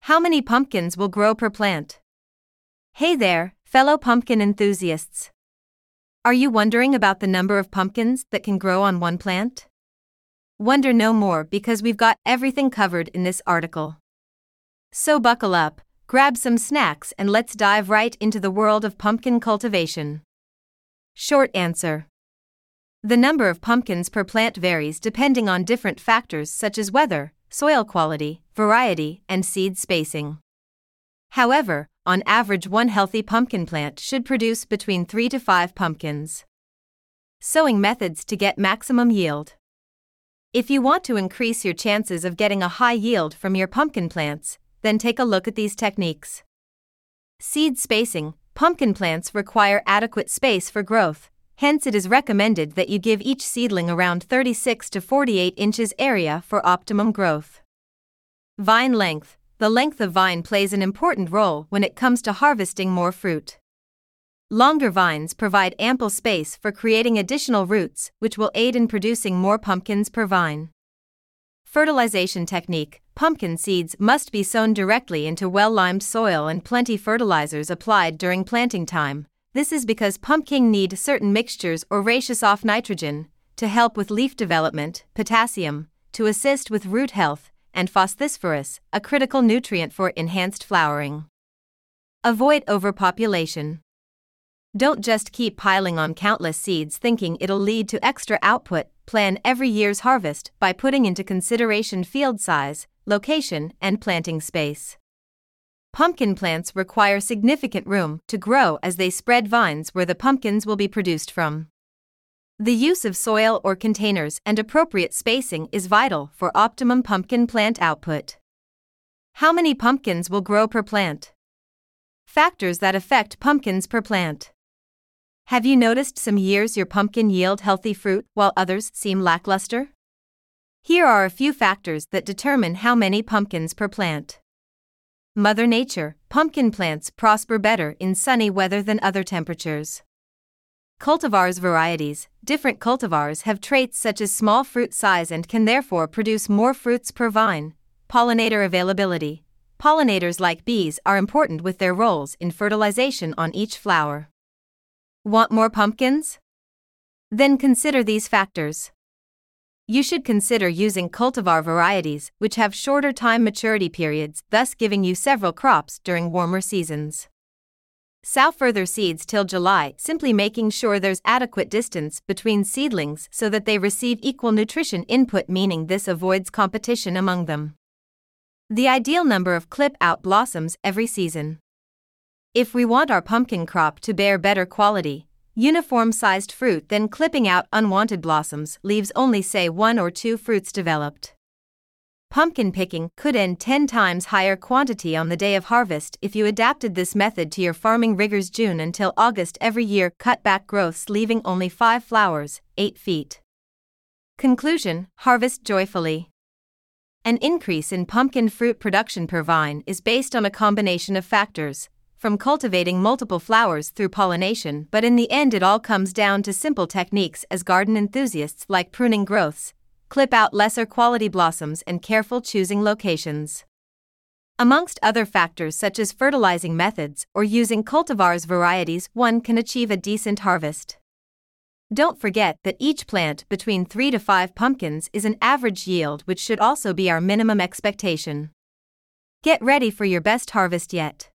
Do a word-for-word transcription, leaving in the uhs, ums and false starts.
How many pumpkins will grow per plant? Hey there, fellow pumpkin enthusiasts. Are you wondering about the number of pumpkins that can grow on one plant? Wonder no more, because we've got everything covered in this article. So buckle up, grab some snacks, and let's dive right into the world of pumpkin cultivation. Short answer. The number of pumpkins per plant varies depending on different factors such as weather, soil quality, variety, and seed spacing. However, on average, one healthy pumpkin plant should produce between three to five pumpkins. Sowing methods to get maximum yield. If you want to increase your chances of getting a high yield from your pumpkin plants, then take a look at these techniques. Seed spacing. Pumpkin plants require adequate space for growth, hence it is recommended that you give each seedling around thirty-six to forty-eight inches area for optimum growth. Vine length. The length of vine plays an important role when it comes to harvesting more fruit. Longer vines provide ample space for creating additional roots, which will aid in producing more pumpkins per vine. Fertilization technique. Pumpkin seeds must be sown directly into well-limed soil and plenty fertilizers applied during planting time. This is because pumpkin need certain mixtures or ratios of nitrogen to help with leaf development, potassium to assist with root health, and phosphorus, a critical nutrient for enhanced flowering. Avoid overpopulation. Don't just keep piling on countless seeds thinking it'll lead to extra output. Plan every year's harvest by putting into consideration field size, location, and planting space. Pumpkin plants require significant room to grow as they spread vines where the pumpkins will be produced from. The use of soil or containers and appropriate spacing is vital for optimum pumpkin plant output. How many pumpkins will grow per plant? Factors that affect pumpkins per plant. Have you noticed some years your pumpkin yield healthy fruit while others seem lackluster? Here are a few factors that determine how many pumpkins per plant. Mother Nature. Pumpkin plants prosper better in sunny weather than other temperatures. Cultivars varieties. Different cultivars have traits such as small fruit size and can therefore produce more fruits per vine. Pollinator availability. Pollinators like bees are important with their roles in fertilization on each flower. Want more pumpkins? Then consider these factors. You should consider using cultivar varieties which have shorter time maturity periods, thus giving you several crops during warmer seasons. Sow further seeds till July, simply making sure there's adequate distance between seedlings so that they receive equal nutrition input, meaning this avoids competition among them. The ideal number of clip-out blossoms every season. If we want our pumpkin crop to bear better quality, uniform-sized fruit, then clipping out unwanted blossoms leaves only say one or two fruits developed. Pumpkin picking could end ten times higher quantity on the day of harvest if you adapted this method to your farming rigors. June until August every year, cut back growths leaving only five flowers, eight feet. Conclusion: harvest joyfully. An increase in pumpkin fruit production per vine is based on a combination of factors, from cultivating multiple flowers through pollination, but in the end it all comes down to simple techniques as garden enthusiasts like pruning growths, clip out lesser quality blossoms, and careful choosing locations. Amongst other factors such as fertilizing methods or using cultivars varieties, one can achieve a decent harvest. Don't forget that each plant between three to five pumpkins is an average yield, which should also be our minimum expectation. Get ready for your best harvest yet.